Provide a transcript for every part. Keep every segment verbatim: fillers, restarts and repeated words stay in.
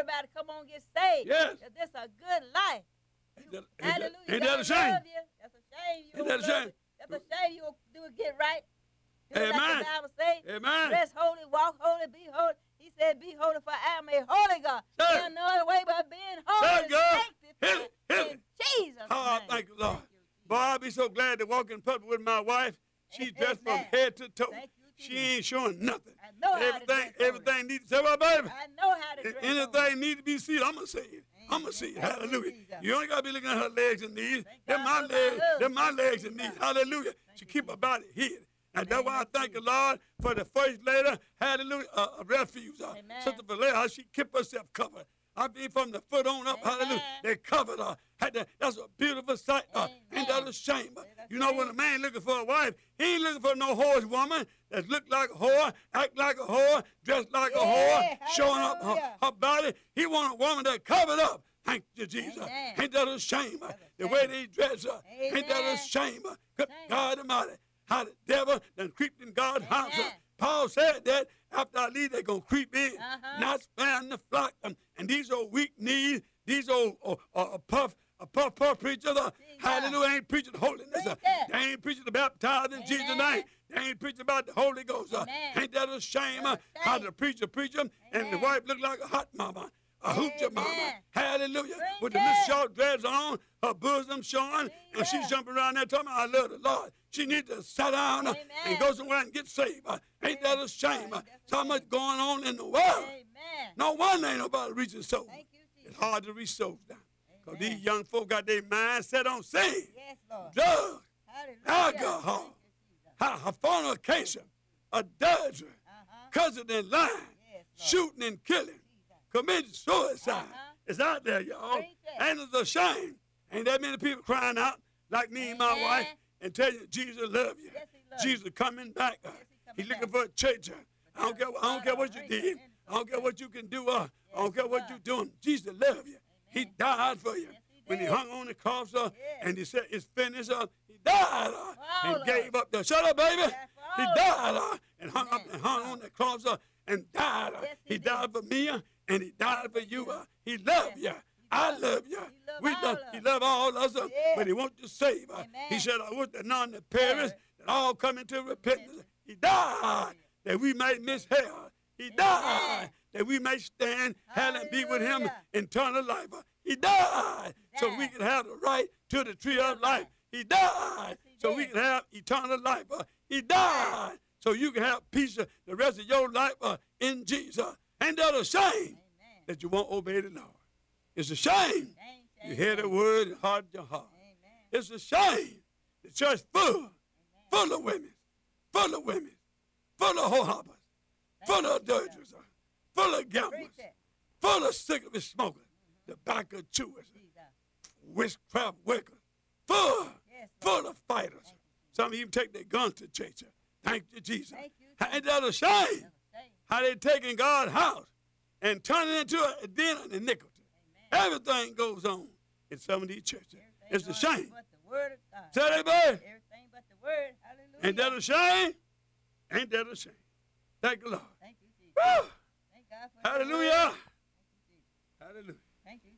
everybody come on get saved. Yes. This is a good life. Ain't that, ain't Hallelujah. that, ain't that a shame? Love you. That's a shame. You Ain't that a shame? It. That's a shame you don't do it get right. Do it Amen. like the Bible say. Amen. Dress holy, walk holy, be holy. He said, be holy for I am a holy God. Say There's no other way but being holy. Say it, girl. Hit it, hit In it. Jesus' Oh, I name. thank you, Lord. Thank you, Jesus. Boy, I'll be so glad to walk in public with my wife. She's dressed from Amen. head to toe. Thank you, She Jesus. ain't showing nothing. I know how to Everything, dress holy. everything needs to say, well, baby. I know how to dress holy. Anything need to be seen, I'm going to say it. I'm going to see it. Thank you, Hallelujah. Jesus. You only got to be looking at her legs and knees. Thank They're God my for my legs. love. They're my Thank you, legs and Jesus. knees. Hallelujah. Thank She you, keep her Jesus. body hid. And the that's why name I of thank the Jesus. Lord for the first lady, hallelujah, uh, a refuge. Uh, Amen. Sister Valera, she kept herself covered. I mean, from the foot on up, Amen. hallelujah, they covered her. Had that, that's a beautiful sight. Uh, ain't that Amen. a shame? Uh, That's You know, when a right. man looking for a wife, he ain't looking for no horse woman that look like a whore, act like a whore, dressed like Yeah, a whore, showing up her, hallelujah. her body. He want a woman that covered up. Thank you, Jesus. Amen. Ain't that a shame? uh, That's a The shame. way they dress her. Ain't that a Amen. shame? uh, Good Shame. God Almighty. How the devil done creeped in God's house. uh, Amen. Paul said that after I leave, they're going to creep in, Uh-huh. not sparing the flock. Um, and these old weak knees, these old uh, uh, puff, uh, puff, puff preachers, uh, Jesus. hallelujah, ain't preaching holiness. Uh, Preach it. they ain't preaching the baptized in Jesus' Amen. name. They ain't preaching about the Holy Ghost. Uh, Amen. ain't that a shame? Uh, That's a how shame. the preacher preach 'em and the Amen. wife look like a hot mama. A hoochie mama. Amen. Hallelujah. Preach With the little it. short dreads on, her bosom showing, and she's Jesus. jumping around there talking, I love the Lord. She needs to sit down uh, and Amen. go somewhere and get saved. Uh, ain't that a shame? God, Uh, that's a so shame. much going on in the world. Amen. No wonder ain't nobody reaching souls. Thank you, Jesus. It's hard to reach souls now. Because Amen. these young folk got their mind set on sin, Yes, Lord. drugs, Hallelujah. alcohol, Thank you, Jesus. ha- ha- fornication, adultery, Uh-huh. cussing and lying, Yes, Lord. shooting and killing, Jesus. committing suicide. Uh-huh. It's out there, y'all. Preach it. And it's a shame. Ain't that many people crying out like me and my Amen. wife and tell you Jesus love you. Yes, he loves you. Jesus coming back. Uh, Yes, he coming He's looking back. for a church. Uh, I don't care. I don't care what you Preach did. it. I don't care what you can do. Uh, I don't Yes, care he what does. you're doing. Jesus love you. He Amen. died for you. Yes, he When he did. hung on the cross uh, Yes. and he said it's finished, uh, he died uh, all and of gave us. up the shut up, baby. Died for He all of died uh, and hung up Amen. and hung on the cross uh, and died. Uh, Yes, he he died did. for me uh, and he died for you. Uh, he loved you. Yes. I does. love you. He love We all love. of He us. love all of us, uh, Yes. but he wants to save. Uh, he Amen. said, "I wish that none that perish, Perish. that all come into repentance." He died that we might miss hell. He died that we may stand, hell, and be with him Hallelujah. eternal life. Uh, He died so we died. can have the right to the tree of of life. life. He died he so we did. can have eternal life. Uh, He died so you can have peace uh, the rest of your life uh, in Jesus. Ain't that a shame Amen. that you won't obey the Lord? It's a shame. Shame, You shame, hear the shame. word and harden your heart. Amen. It's a shame. The church full, Amen. full of women, full of women, full of whorehoppers, full Thank of you, Jesus. adulterers, full of gamblers, Preach it. full of cigarette smokers, tobacco chewers, Jesus. witchcraft workers, full, Yes, Lord. full of fighters. Some even take their guns to church. Thank you, Jesus. Thank you, Ain't that a shame? That's a shame. How they taking God's house and turning it into a den of iniquity. Amen. Everything goes on in some of these churches. Everything It's a going shame. But the word of God. Say that, baby. Everything but the word. Hallelujah. Ain't that a shame? Ain't that a shame? Thank the Lord. Thank you, Jesus. Woo! Thank God for the Hallelujah. word. Hallelujah. Thank you,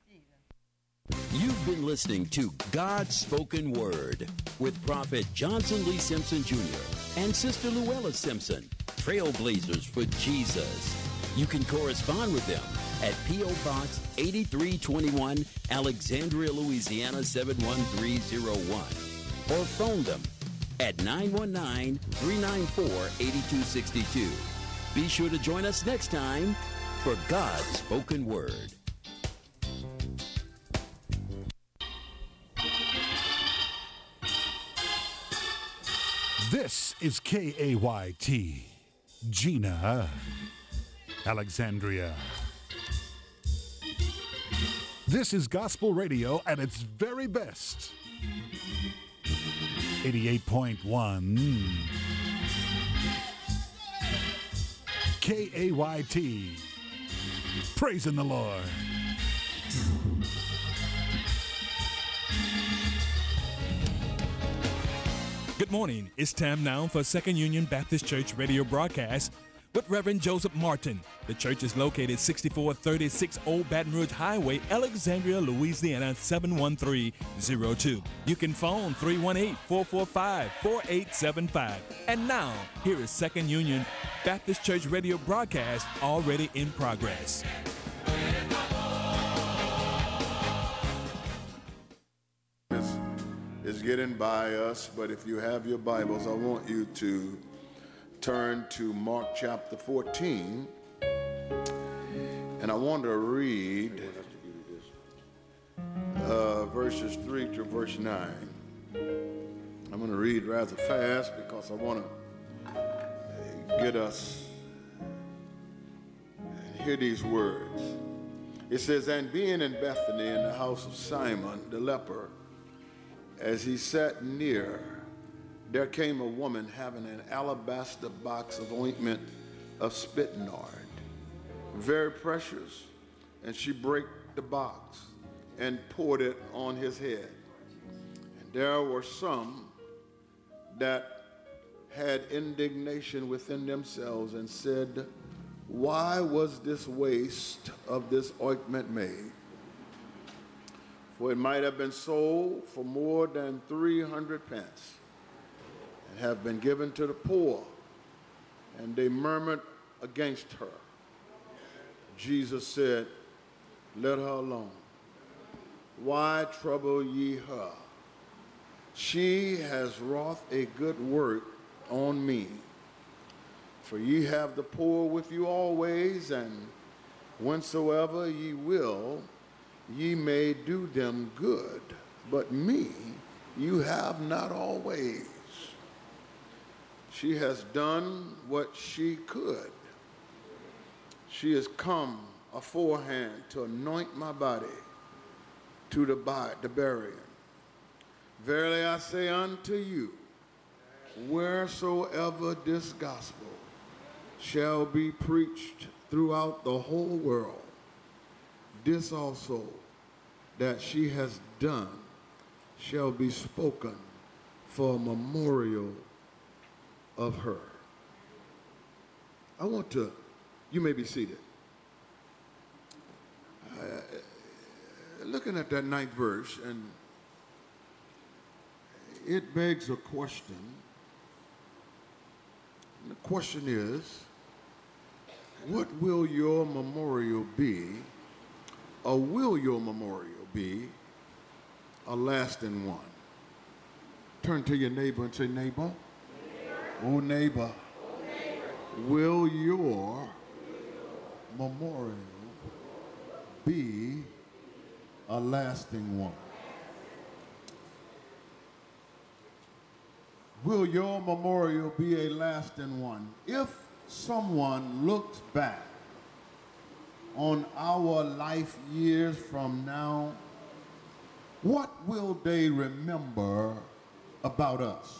Jesus. You've been listening to God's Spoken Word with Prophet Johnson Lee Simpson Junior and Sister Luella Simpson, trailblazers for Jesus. You can correspond with them at P O. Box eighty-three twenty-one, Alexandria, Louisiana seven one three zero one, or phone them at nine one nine, three nine four, eight two six two. Be sure to join us next time for God's Spoken Word. This is K A Y T, Gina, Alexandria. This is gospel radio at its very best. eighty-eight point one K A Y T, praising the Lord. Good morning. It's time now for Second Union Baptist Church radio broadcast with Reverend Joseph Martin, The church is located sixty-four thirty-six Old Baton Rouge Highway, Alexandria, Louisiana seven one three zero two. You can phone three one eight, four four five, four eight seven five. And now, here is Second Union Baptist Church radio broadcast already in progress. Is getting by us, but if you have your Bibles, I want you to turn to Mark chapter fourteen, and I want to read uh, verses three to verse nine. I'm going to read rather fast because I want to get us and hear these words. It says, "And being in Bethany in the house of Simon the leper, as he sat near, there came a woman having an alabaster box of ointment of spikenard, very precious, and she brake the box and poured it on his head. And there were some that had indignation within themselves and said, Why was this waste of this ointment made? For it might have been sold for more than three hundred pence and have been given to the poor. And they murmured against her. Jesus said, Let her alone. Why trouble ye her? She has wrought a good work on me. For ye have the poor with you always, and whensoever ye will, ye may do them good, but me you have not always. She has done what she could. She has come aforehand to anoint my body to the, bi- the burying. Verily I say unto you, wheresoever this gospel shall be preached throughout the whole world, this also that she has done shall be spoken for a memorial of her. I want to, you may be seated. Uh, looking at that ninth verse, and it begs a question. And the question is, what will your memorial be? Or will your memorial be a lasting one? Turn to your neighbor and say, neighbor, oh neighbor, oh, neighbor. Will your memorial be a lasting one? Will your memorial be a lasting one? If someone looks back on our life years from now, what will they remember about us?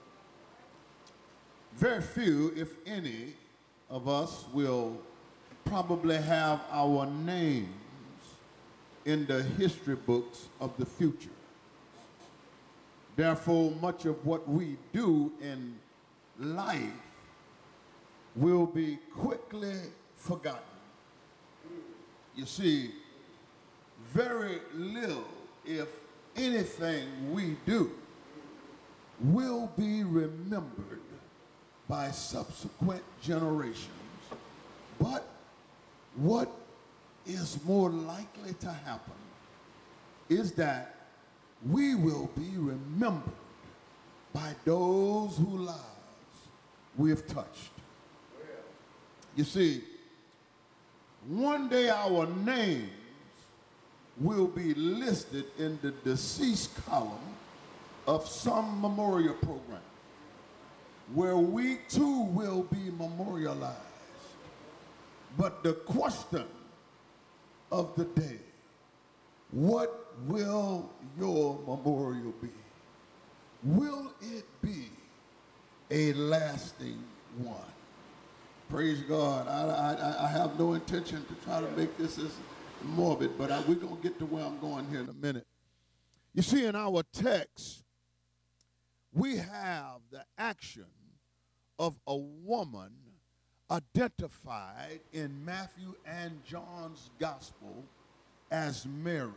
Very few, if any, of us will probably have our names in the history books of the future. Therefore, much of what we do in life will be quickly forgotten. You see, very little, if anything we do, will be remembered by subsequent generations. But what is more likely to happen is that we will be remembered by those whose lives we have touched. You see, one day our names will be listed in the deceased column of some memorial program where we too will be memorialized. But the question of the day, what will your memorial be? Will it be a lasting one? Praise God. I, I, I have no intention to try to make this as morbid, but I, we're going to get to where I'm going here in a minute. You see, in our text, we have the action of a woman identified in Matthew and John's gospel as Mary.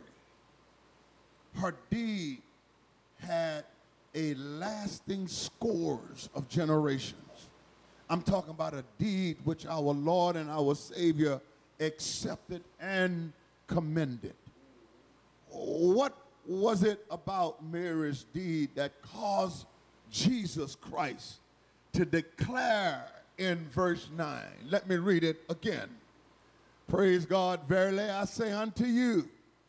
Her deed had a lasting scores of generations. I'm talking about a deed which our Lord and our Savior accepted and commended. What was it about Mary's deed that caused Jesus Christ to declare in verse nine? Let me read it again. Praise God. Verily I say unto you,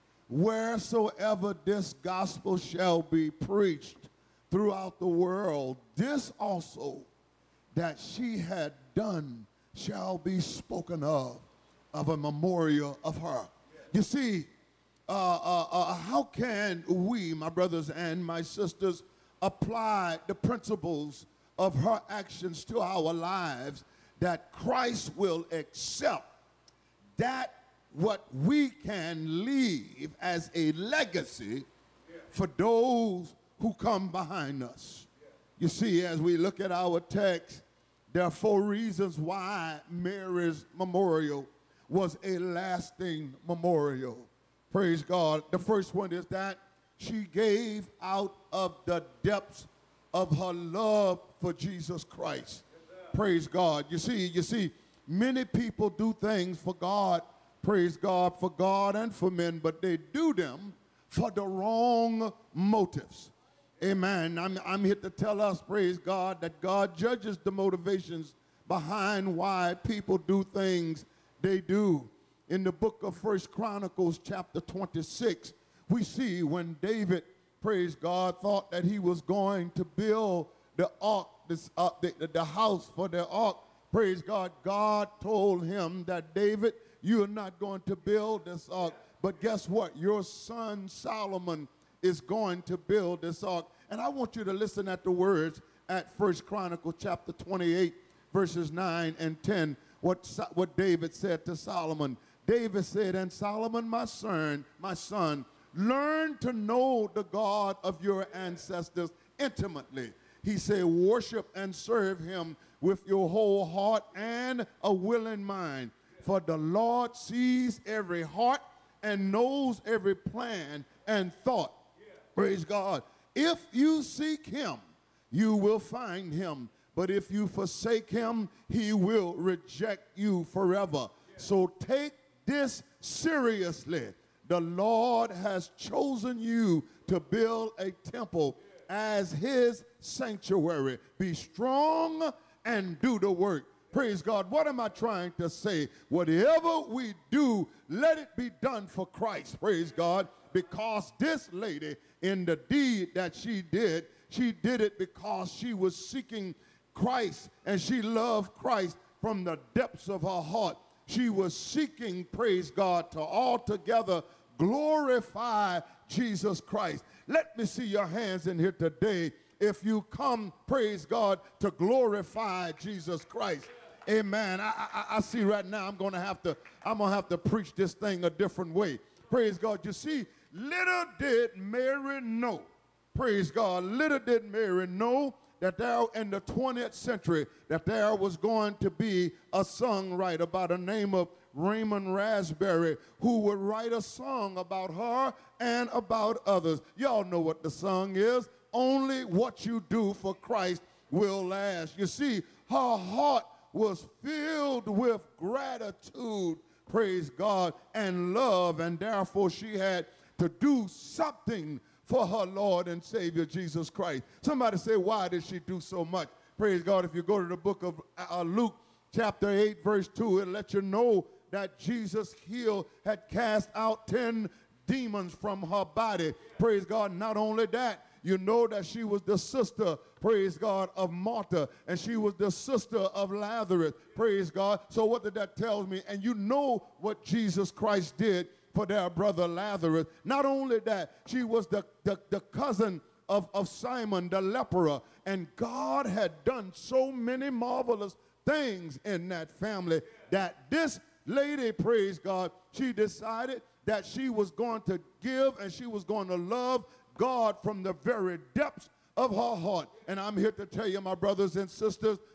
wheresoever this gospel shall be preached throughout the world, this also that she had done shall be spoken of, of a memorial of her. You see, uh, uh, uh, how can we, my brothers and my sisters, apply the principles of her actions to our lives that Christ will accept that what we can leave as a legacy for those who come behind us? You see, as we look at our text, there are four reasons why Mary's memorial was a lasting memorial. Praise God. The first one is that she gave out of the depths of her love for Jesus Christ. Praise God. You see, you see, many people do things for God, praise God, for God and for men, but they do them for the wrong motives. Amen. I'm, I'm here to tell us, praise God, that God judges the motivations behind why people do things they do. In the book of First Chronicles chapter twenty-six, we see when David, praise God, thought that he was going to build the ark, this, uh, the, the house for the ark. Praise God. God told him that, David, you are not going to build this ark, but guess what? Your son Solomon is going to build this ark. And I want you to listen at the words at First Chronicles chapter twenty-eight, verses nine and ten, what, what David said to Solomon. David said, and Solomon, my son, my son, learn to know the God of your ancestors intimately. He said, worship and serve him with your whole heart and a willing mind. For the Lord sees every heart and knows every plan and thought. Praise God. If you seek him, you will find him. But if you forsake him, he will reject you forever. So take this seriously. The Lord has chosen you to build a temple as his sanctuary. Be strong and do the work. Praise God. What am I trying to say? Whatever we do, let it be done for Christ. Praise God. Because this lady, in the deed that she did, she did it because she was seeking Christ and she loved Christ from the depths of her heart. She was seeking, praise God, to altogether glorify Jesus Christ. Let me see your hands in here today if you come, praise God, to glorify Jesus Christ. Amen. I, I, I see right now I'm going to have to, I'm going to have to preach this thing a different way. Praise God. You see, little did Mary know, praise God, little did Mary know that there in the twentieth century that there was going to be a songwriter by the name of Raymond Raspberry who would write a song about her and about others. Y'all know what the song is. Only what you do for Christ will last. You see, her heart was filled with gratitude, praise God, and love, and therefore she had to do something for her Lord and Savior Jesus Christ. Somebody say, why did she do so much? Praise God. If you go to the book of uh, Luke chapter eight, verse two, it'll let you know that Jesus healed, had cast out ten demons from her body. Praise God. Not only that, you know that she was the sister, praise God, of Martha, and she was the sister of Lazarus, praise God. So what did that tell me? And you know what Jesus Christ did for their brother Lazarus. Not only that, she was the, the, the cousin of, of Simon the leper, and God had done so many marvelous things in that family that this lady, praise God, she decided that she was going to give and she was going to love God from the very depths of her heart. And I'm here to tell you, my brothers and sisters,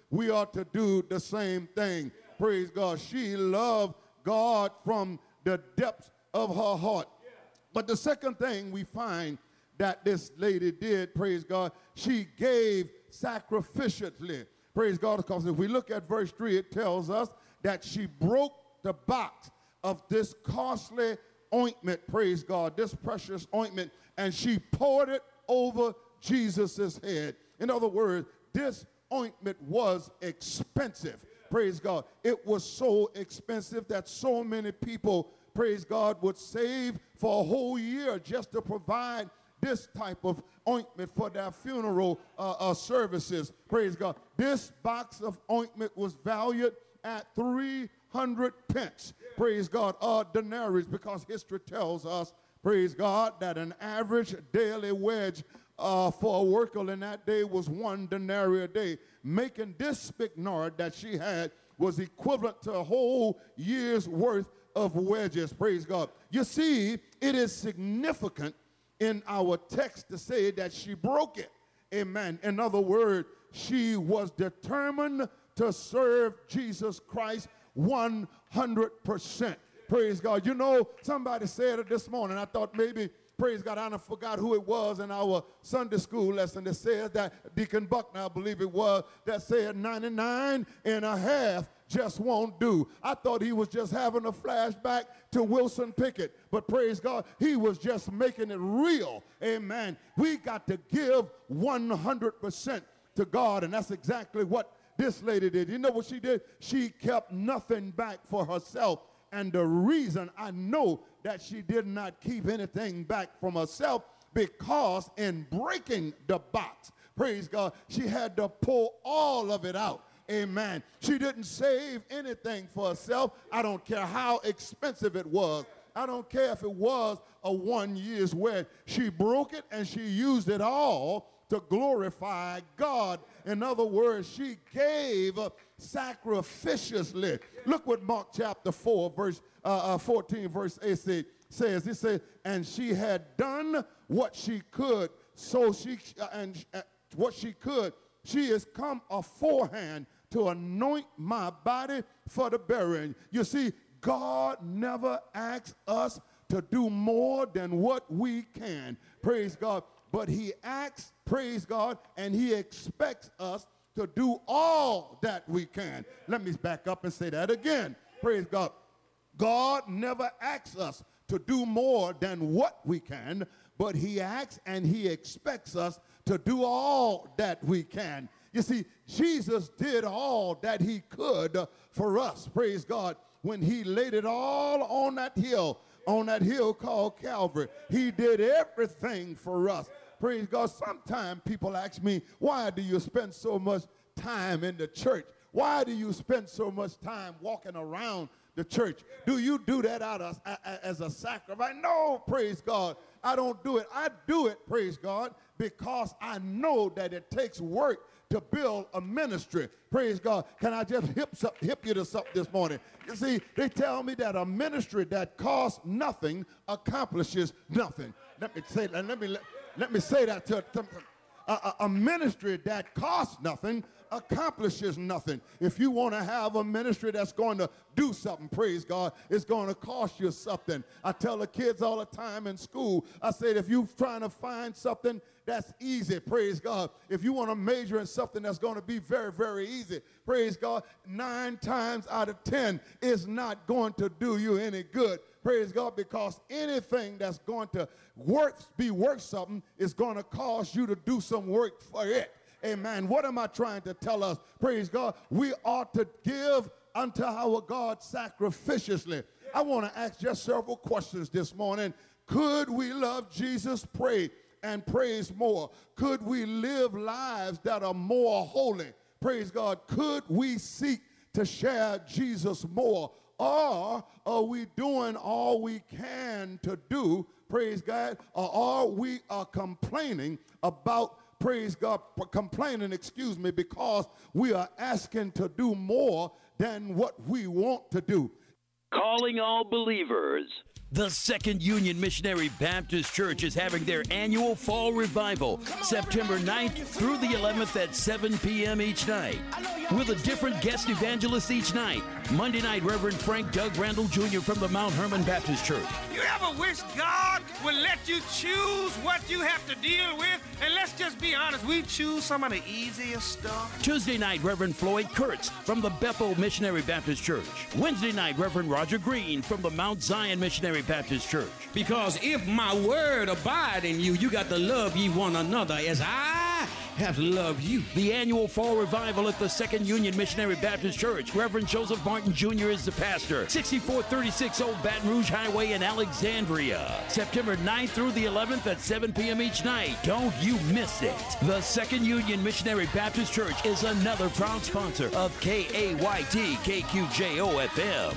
we ought to do the same thing. Praise God. She loved God from the depths of her heart. But the second thing we find that this lady did, praise God, she gave sacrificially. Praise God, because if we look at verse three, it tells us that she broke the box of this costly ointment, praise God, this precious ointment, and she poured it over Jesus' head. In other words, this ointment was expensive. Praise God. It was so expensive that so many people, praise God, would save for a whole year just to provide this type of ointment for their funeral uh, uh, services. Praise God. This box of ointment was valued at three hundred pence. Praise God. Uh, denarius, because history tells us, praise God, that an average daily wage uh, for a worker in that day was one denarius a day, making this spikenard that she had was equivalent to a whole year's worth of wages. Praise God. You see, it is significant in our text to say that she broke it. Amen. In other words, she was determined to serve Jesus Christ one hundred percent. Praise God. You know, somebody said it this morning. I thought maybe, praise God, I forgot who it was in our Sunday school lesson that said that, Deacon Buckner, I believe it was, that said ninety-nine and a half just won't do. I thought he was just having a flashback to Wilson Pickett, but praise God, he was just making it real. Amen. We got to give one hundred percent to God, and that's exactly what this lady did. You know what she did? She kept nothing back for herself. And the reason I know that she did not keep anything back from herself, because in breaking the box, praise God, she had to pull all of it out. Amen. She didn't save anything for herself. I don't care how expensive it was. I don't care if it was a one year's wage. She broke it and she used it all to glorify God. In other words, she gave sacrificially. Look what Mark chapter four, verse uh, uh, fourteen, verse eight say, says. It says, and she had done what she could, so she uh, and uh, what she could. She is come aforehand to anoint my body for the burying. You see, God never asks us to do more than what we can. Praise God. But he asks, praise God, and he expects us to do all that we can. Let me back up and say that again. Praise God. God never asks us to do more than what we can, but he asks and he expects us to do all that we can. You see, Jesus did all that he could for us, praise God, when he laid it all on that hill, on that hill called Calvary. He did everything for us. Praise God. Sometimes people ask me, why do you spend so much time in the church? Why do you spend so much time walking around the church? Do you do that out of, as a sacrifice? No, praise God. I don't do it. I do it, praise God, because I know that it takes work to build a ministry. Praise God. Can I just hip, hip you to something this morning? You see, they tell me that a ministry that costs nothing accomplishes nothing. Let me say that. Let me, let, let me say that to, to a, a, a ministry that costs nothing accomplishes nothing. If you want to have a ministry that's going to do something, praise God, it's going to cost you something. I tell the kids all the time in school, I said, if you're trying to find something that's easy, praise God, if you want to major in something that's going to be very, very easy, praise God, nine times out of ten is not going to do you any good. Praise God, because anything that's going to work, be worth something is going to cause you to do some work for it. Amen. What am I trying to tell us? Praise God. We ought to give unto our God sacrificially. I want to ask just several questions this morning. Could we love Jesus, pray, and praise more? Could we live lives that are more holy? Praise God. Could we seek to share Jesus more? Or are we doing all we can to do, praise God, or are we are complaining about, praise God, complaining, excuse me, because we are asking to do more than what we want to do? Calling all believers. The Second Union Missionary Baptist Church is having their annual fall revival, September ninth through the eleventh at seven p.m. each night, with a different guest evangelist each night. Monday night, Reverend Frank Doug Randall Junior from the Mount Hermon Baptist Church. You ever wish God would let you choose what you have to deal with? And let's just be honest, we choose some of the easiest stuff. Tuesday night, Reverend Floyd Kurtz from the Bethel Missionary Baptist Church. Wednesday night, Reverend Roger Green from the Mount Zion Missionary Baptist Church. Because if my word abide in you, you got to love ye one another as I have loved you. The annual fall revival at the Second Union Missionary Baptist Church. Reverend Joseph Martin Junior is the pastor. sixty-four thirty-six Old Baton Rouge Highway in Alexandria. September ninth through the eleventh at seven p.m. each night. Don't you miss it. The Second Union Missionary Baptist Church is another proud sponsor of K A Y T K Q J O F M.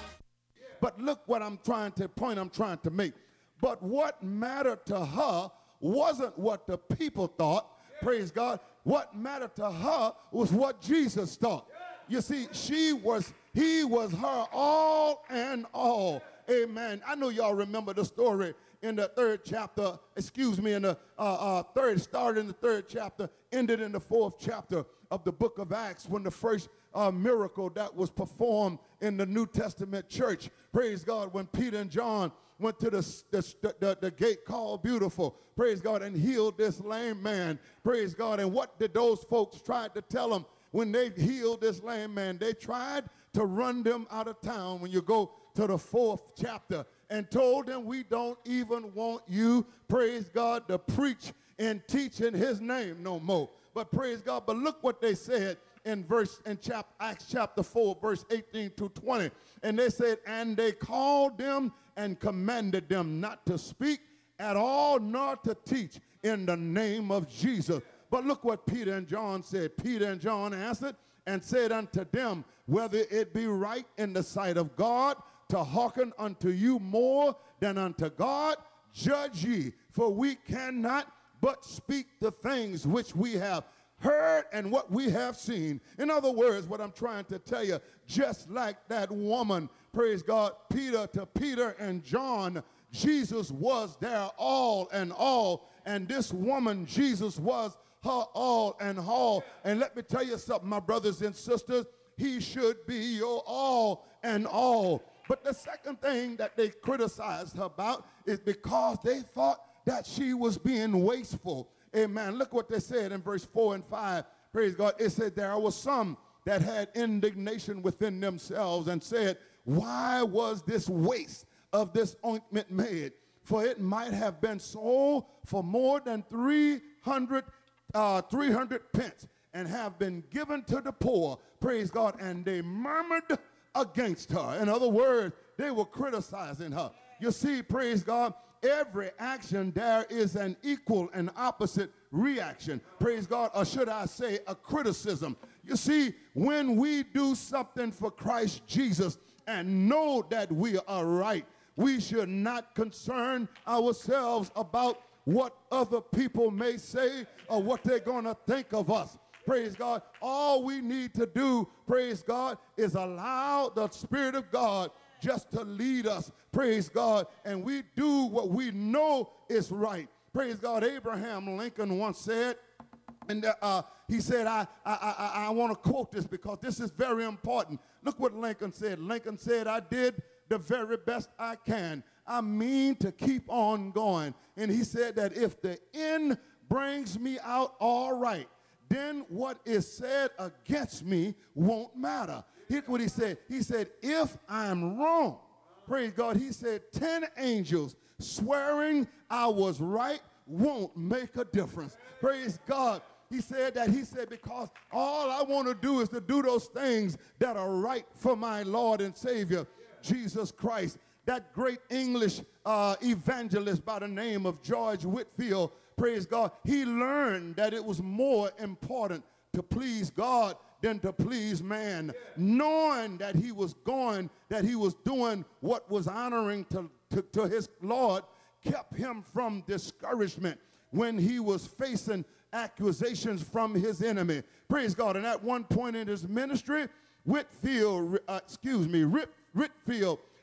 But look what I'm trying to, point I'm trying to make. But what mattered to her wasn't what the people thought. Praise God. What mattered to her was what Jesus thought. You see, she was, he was her all and all. Amen. I know y'all remember the story in the third chapter, excuse me, in the uh, uh, third, started in the third chapter, ended in the fourth chapter of the book of Acts, when the first uh, miracle that was performed in the New Testament church, praise God, when Peter and John went to the, the, the, the gate called Beautiful, praise God, and healed this lame man, praise God. And what did those folks try to tell him when they healed this lame man? They tried to run them out of town. When you go to the fourth chapter, and told them, we don't even want you, praise God, to preach and teach in his name no more. But praise God, but look what they said in verse, in chapter, Acts chapter four, verse eighteen to twenty. And they said, and they called them and commanded them not to speak at all, nor to teach in the name of Jesus. But look what Peter and John said. Peter and John answered and said unto them, whether it be right in the sight of God to hearken unto you more than unto God, judge ye, for we cannot but speak the things which we have heard and what we have seen. In other words, what I'm trying to tell you, just like that woman, praise God, Peter to Peter and John, Jesus was their all and all, and this woman, Jesus, was her all and all. And let me tell you something, my brothers and sisters, he should be your all and all. But the second thing that they criticized her about is because they thought that she was being wasteful. Amen. Look what they said in verse four and five. Praise God. It said there was some that had indignation within themselves and said, why was this waste of this ointment made? For it might have been sold for more than three hundred, uh, three hundred pence and have been given to the poor. Praise God. And they murmured against her. In other words, they were criticizing her. You see, praise God, every action there is an equal and opposite reaction. Praise God, or should I say a criticism. You see, when we do something for Christ Jesus and know that we are right, we should not concern ourselves about what other people may say or what they're going to think of us. Praise God. All we need to do, praise God, is allow the Spirit of God just to lead us. Praise God. And we do what we know is right. Praise God. Abraham Lincoln once said, and uh, he said, I, I, I, I want to quote this because this is very important. Look what Lincoln said. Lincoln said, I did the very best I can. I mean to keep on going. And he said that if the end brings me out all right, then what is said against me won't matter. Here's what he said. He said, if I'm wrong, praise God, he said, ten angels swearing I was right won't make a difference. Praise God. He said that, he said, because all I want to do is to do those things that are right for my Lord and Savior, Jesus Christ. That great English uh, evangelist by the name of George Whitefield, praise God, he learned that it was more important to please God than to please man, knowing that he was going, that he was doing what was honoring to, to, to his Lord, kept him from discouragement when he was facing accusations from his enemy. Praise God. And at one point in his ministry, Whitefield, uh, excuse me, Whit, Whitefield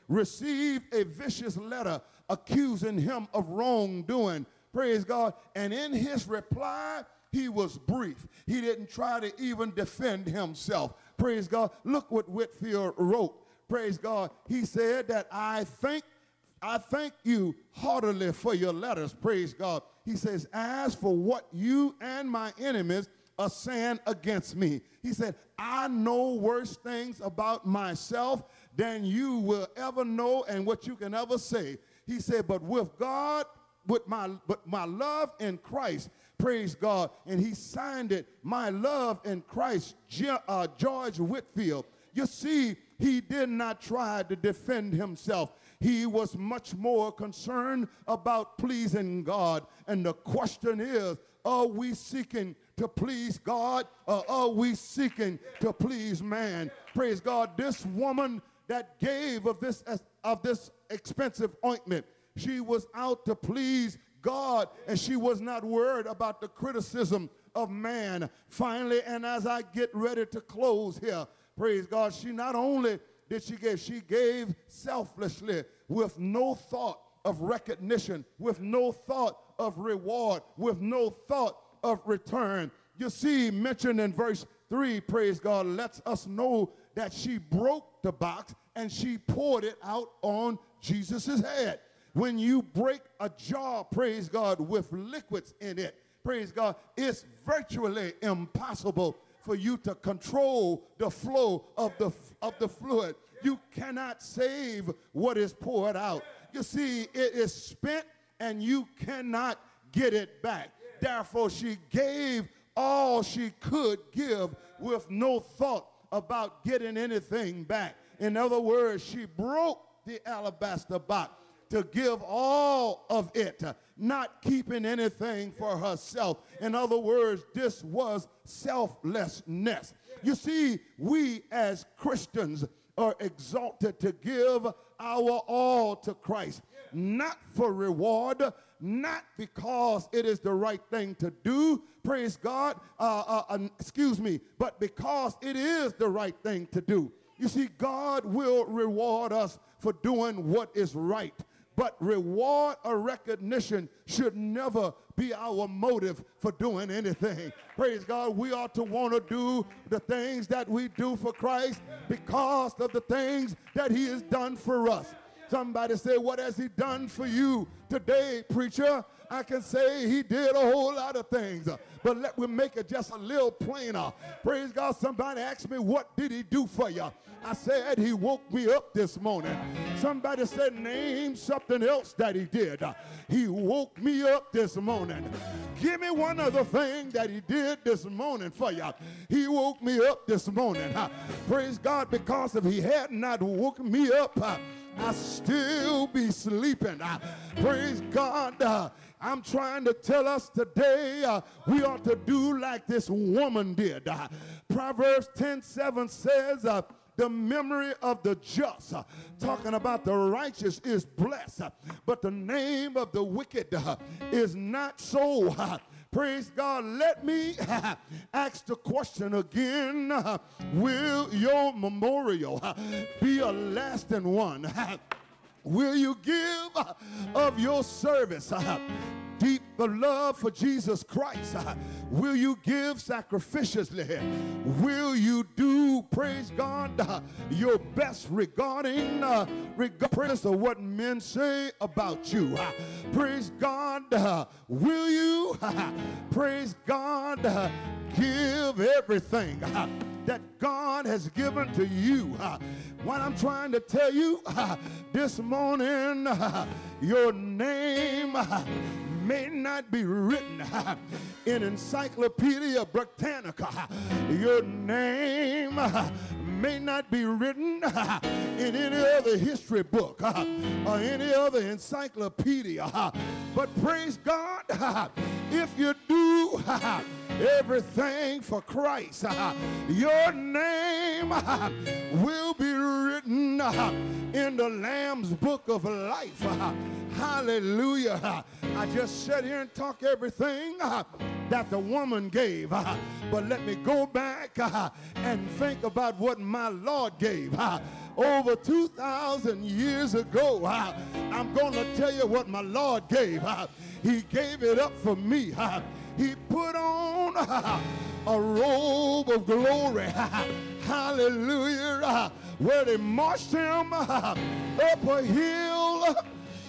received a vicious letter accusing him of wrongdoing. Praise God. And in his reply, he was brief. He didn't try to even defend himself. Praise God. Look what Whitefield wrote. Praise God. He said that I thank, I thank you heartily for your letters. Praise God. He says, as for what you and my enemies are saying against me, he said, I know worse things about myself than you will ever know and what you can ever say. He said, but with God, with my, but my love in Christ, praise God, and he signed it, my love in Christ, uh, George Whitefield. You see, he did not try to defend himself. He was much more concerned about pleasing God. And the question is, are we seeking to please God, or are we seeking to please man? Praise God. This woman that gave of this, of this expensive ointment, she was out to please God, and she was not worried about the criticism of man. Finally, and as I get ready to close here, praise God, she not only did she give, she gave selflessly with no thought of recognition, with no thought of reward, with no thought of return. You see, mentioned in verse three, praise God, lets us know that she broke the box and she poured it out on Jesus' head. When you break a jar, praise God, with liquids in it, praise God, it's virtually impossible for you to control the flow of the, of the fluid. You cannot save what is poured out. You see, it is spent and you cannot get it back. Therefore, she gave all she could give with no thought about getting anything back. In other words, she broke the alabaster box to give all of it, not keeping anything for herself. In other words, this was selflessness. You see, we as Christians are exalted to give our all to Christ, not for reward, not because it is the right thing to do, praise God, uh, uh, uh, excuse me, but because it is the right thing to do. You see, God will reward us for doing what is right. But reward or recognition should never be our motive for doing anything. Praise God. We ought to want to do the things that we do for Christ because of the things that he has done for us. Somebody say, what has he done for you today, preacher? I can say he did a whole lot of things, but let me make it just a little plainer. Praise God. Somebody asked me, what did he do for you? I said, he woke me up this morning. Somebody said, name something else that he did. He woke me up this morning. Give me one other thing that he did this morning for you. He woke me up this morning. Praise God, because if he had not woken me up, I still be sleeping. Praise God. Uh, I'm trying to tell us today uh, we ought to do like this woman did. Uh, Proverbs ten seven says, uh, the memory of the just, uh, talking about the righteous, is blessed, uh, but the name of the wicked uh, is not so. Uh, Praise God. Let me uh, ask the question again. Uh, will your memorial uh, be a lasting one? Uh, will you give uh, of your service uh, deep love for Jesus Christ? Uh, will you give sacrificially? Will you do, praise God, uh, your best regarding uh, regardless of what men say about you? Uh, praise God. Uh, will you, uh, praise God, uh, give everything uh, that God has given to you? Uh, what I'm trying to tell you uh, this morning, uh, your name uh, may not be written uh, in Encyclopedia Britannica. Your name uh, may not be written uh, in any other history book uh, or any other encyclopedia. Uh, but praise God, uh, if you do uh, everything for Christ, uh, your name uh, will be written uh, in the Lamb's book of life. Uh, hallelujah. Uh, I just sit here and talk everything uh, that the woman gave. Uh, but let me go back uh, and think about what my Lord gave. Uh, over two thousand years ago. Uh, I'm going to tell you what my Lord gave. Uh, he gave it up for me. Uh, he put on uh, a robe of glory. Uh, hallelujah. Uh, where they marched him uh, up a hill